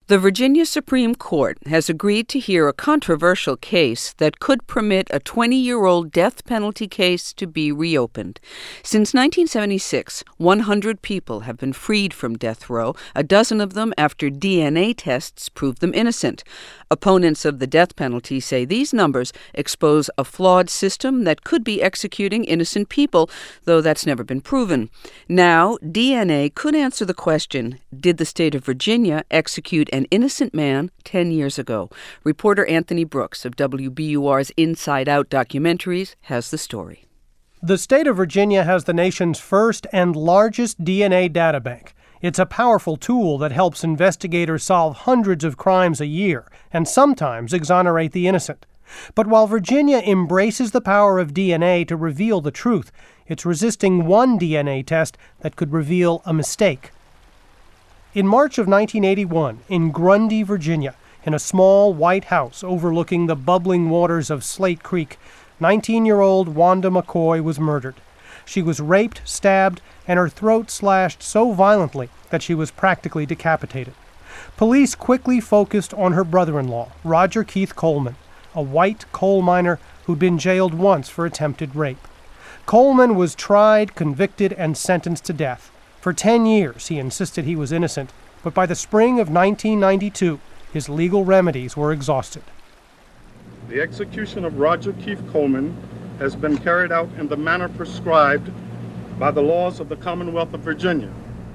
The Virginia Supreme Court has agreed to hear a controversial case that could permit a 20-year-old death penalty case to be reopened. Since 1976, 100 people have been freed from death row, a dozen of them after DNA tests proved them innocent. Opponents of the death penalty say these numbers expose a flawed system that could be executing innocent people, though that's never been proven. Now, DNA could answer the question, did the state of Virginia execute an innocent man 10 years ago? Reporter Anthony Brooks of WBUR's Inside Out documentaries has the story. The state of Virginia has the nation's first and largest DNA databank. It's a powerful tool that helps investigators solve hundreds of crimes a year and sometimes exonerate the innocent. But while Virginia embraces the power of DNA to reveal the truth, it's resisting one DNA test that could reveal a mistake. In March of 1981, in Grundy, Virginia, in a small white house overlooking the bubbling waters of Slate Creek, 19-year-old Wanda McCoy was murdered. She was raped, stabbed, and her throat slashed so violently that she was practically decapitated. Police quickly focused on her brother-in-law, Roger Keith Coleman, a white coal miner who'd been jailed once for attempted rape. Coleman was tried, convicted, and sentenced to death. For 10 years, he insisted he was innocent, but by the spring of 1992, his legal remedies were exhausted. The execution of Roger Keith Coleman has been carried out in the manner prescribed by the laws of the Commonwealth of Virginia.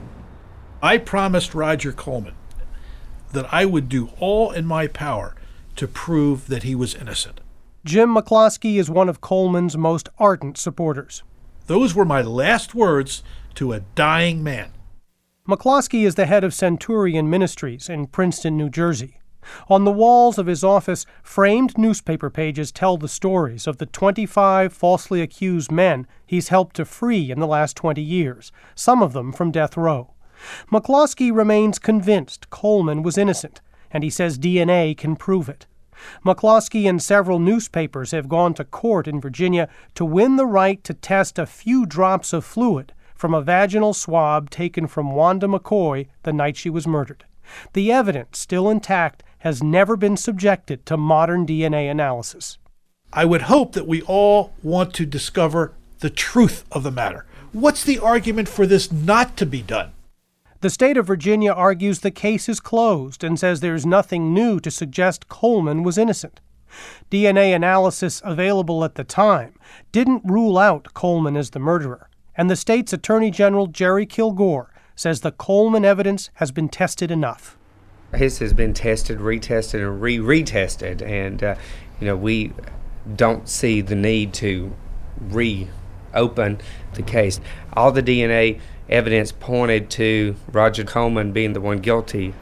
I promised Roger Coleman that I would do all in my power to prove that he was innocent. Jim McCloskey is one of Coleman's most ardent supporters. Those were my last words to a dying man. McCloskey is the head of Centurion Ministries in Princeton, New Jersey. On the walls of his office, framed newspaper pages tell the stories of the 25 falsely accused men he's helped to free in the last 20 years, some of them from death row. McCloskey remains convinced Coleman was innocent, and he says DNA can prove it. McCloskey and several newspapers have gone to court in Virginia to win the right to test a few drops of fluid from a vaginal swab taken from Wanda McCoy the night she was murdered. The evidence, still intact, has never been subjected to modern DNA analysis. I would hope that we all want to discover the truth of the matter. What's the argument for this not to be done? The state of Virginia argues the case is closed and says there's nothing new to suggest Coleman was innocent. DNA analysis available at the time didn't rule out Coleman as the murderer, and the state's Attorney General Jerry Kilgore says the Coleman evidence has been tested enough. His has been tested, retested, and retested, and we don't see the need to reopen the case. All the DNA evidence pointed to Roger Coleman being the one guilty.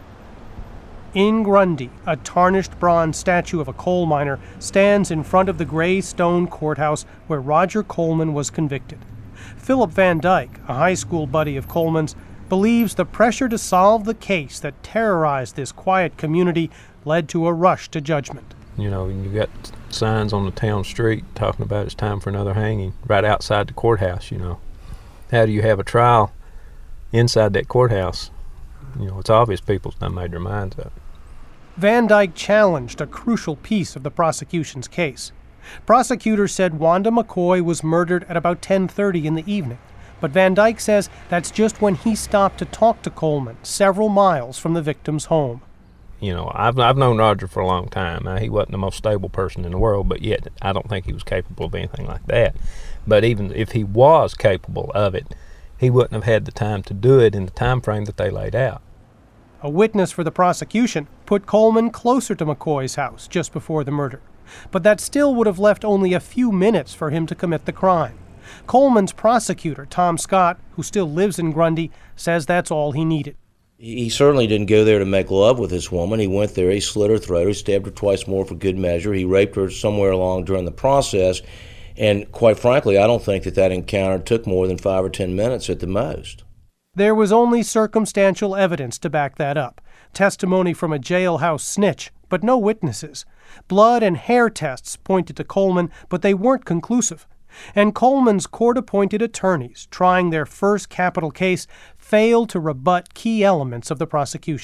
In Grundy, a tarnished bronze statue of a coal miner stands in front of the gray stone courthouse where Roger Coleman was convicted. Philip Van Dyke, a high school buddy of Coleman's, believes the pressure to solve the case that terrorized this quiet community led to a rush to judgment. You got signs on the town street talking about it's time for another hanging right outside the courthouse, How do you have a trial inside that courthouse? It's obvious people's not made their minds up. Van Dyke challenged a crucial piece of the prosecution's case. Prosecutors said Wanda McCoy was murdered at about 10:30 in the evening. But Van Dyke says that's just when he stopped to talk to Coleman, several miles from the victim's home. I've known Roger for a long time. He wasn't the most stable person in the world, but yet I don't think he was capable of anything like that. But even if he was capable of it, he wouldn't have had the time to do it in the time frame that they laid out. A witness for the prosecution put Coleman closer to McCoy's house just before the murder. But that still would have left only a few minutes for him to commit the crime. Coleman's prosecutor, Tom Scott, who still lives in Grundy, says that's all he needed. He certainly didn't go there to make love with this woman. He went there, he slit her throat, he stabbed her twice more for good measure. He raped her somewhere along during the process. And quite frankly, I don't think that encounter took more than 5 or 10 minutes at the most. There was only circumstantial evidence to back that up. Testimony from a jailhouse snitch, but no witnesses. Blood and hair tests pointed to Coleman, but they weren't conclusive. And Coleman's court-appointed attorneys, trying their first capital case, failed to rebut key elements of the prosecution.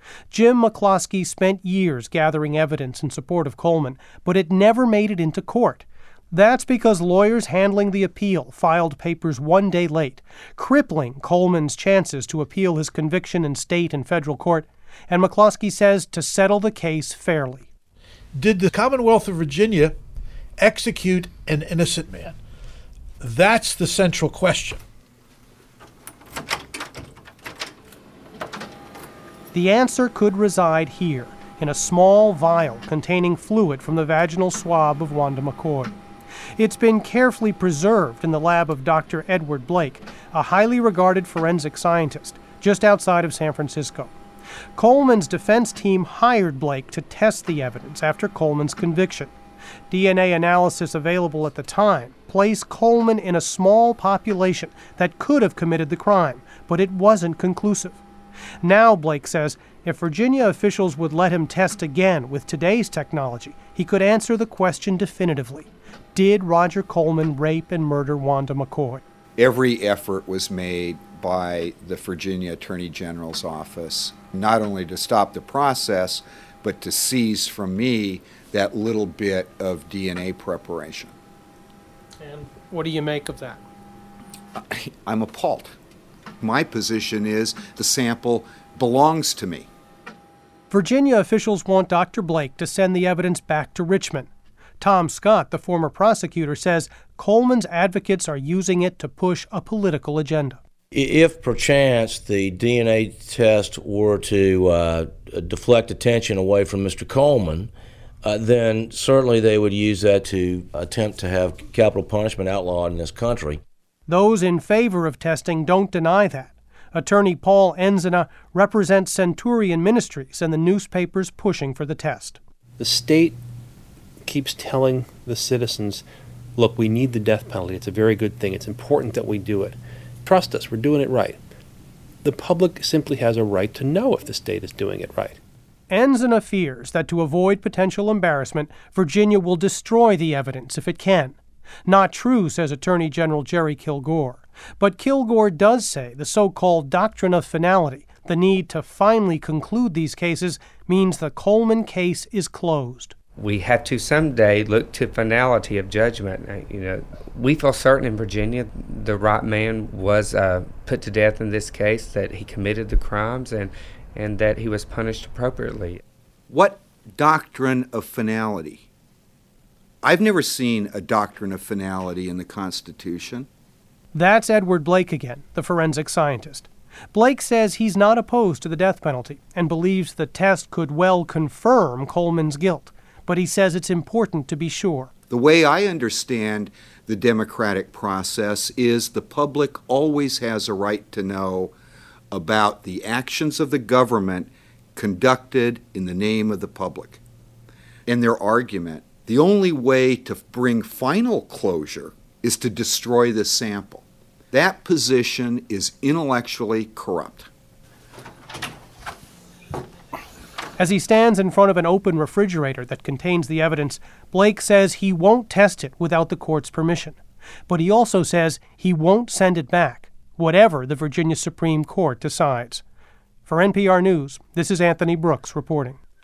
Jim McCloskey spent years gathering evidence in support of Coleman, but it never made it into court. That's because lawyers handling the appeal filed papers one day late, crippling Coleman's chances to appeal his conviction in state and federal court, and McCloskey says to settle the case fairly. Did the Commonwealth of Virginia execute an innocent man? That's the central question. The answer could reside here, in a small vial containing fluid from the vaginal swab of Wanda McCoy. It's been carefully preserved in the lab of Dr. Edward Blake, a highly regarded forensic scientist, just outside of San Francisco. Coleman's defense team hired Blake to test the evidence after Coleman's conviction. DNA analysis available at the time placed Coleman in a small population that could have committed the crime, but it wasn't conclusive. Now, Blake says, if Virginia officials would let him test again with today's technology, he could answer the question definitively. Did Roger Coleman rape and murder Wanda McCoy? Every effort was made by the Virginia Attorney General's office, not only to stop the process, but to seize from me that little bit of DNA preparation. And what do you make of that? I'm appalled. My position is the sample belongs to me. Virginia officials want Dr. Blake to send the evidence back to Richmond. Tom Scott, the former prosecutor, says Coleman's advocates are using it to push a political agenda. If perchance the DNA test were to deflect attention away from Mr. Coleman, then certainly they would use that to attempt to have capital punishment outlawed in this country. Those in favor of testing don't deny that. Attorney Paul Enzina represents Centurion Ministries and the newspapers pushing for the test. The state keeps telling the citizens, look, we need the death penalty. It's a very good thing. It's important that we do it. Trust us, we're doing it right. The public simply has a right to know if the state is doing it right. Enzina fears that to avoid potential embarrassment, Virginia will destroy the evidence if it can. Not true, says Attorney General Jerry Kilgore. But Kilgore does say the so-called doctrine of finality, the need to finally conclude these cases, means the Coleman case is closed. We have to someday look to finality of judgment. We feel certain in Virginia the right man was put to death in this case, that he committed the crimes and that he was punished appropriately. What doctrine of finality? I've never seen a doctrine of finality in the Constitution. That's Edward Blake again, the forensic scientist. Blake says he's not opposed to the death penalty and believes the test could well confirm Coleman's guilt, but he says it's important to be sure. The way I understand the democratic process is the public always has a right to know about the actions of the government conducted in the name of the public. And their argument, the only way to bring final closure is to destroy the sample. That position is intellectually corrupt. As he stands in front of an open refrigerator that contains the evidence, Blake says he won't test it without the court's permission. But he also says he won't send it back, whatever the Virginia Supreme Court decides. For NPR News, this is Anthony Brooks reporting.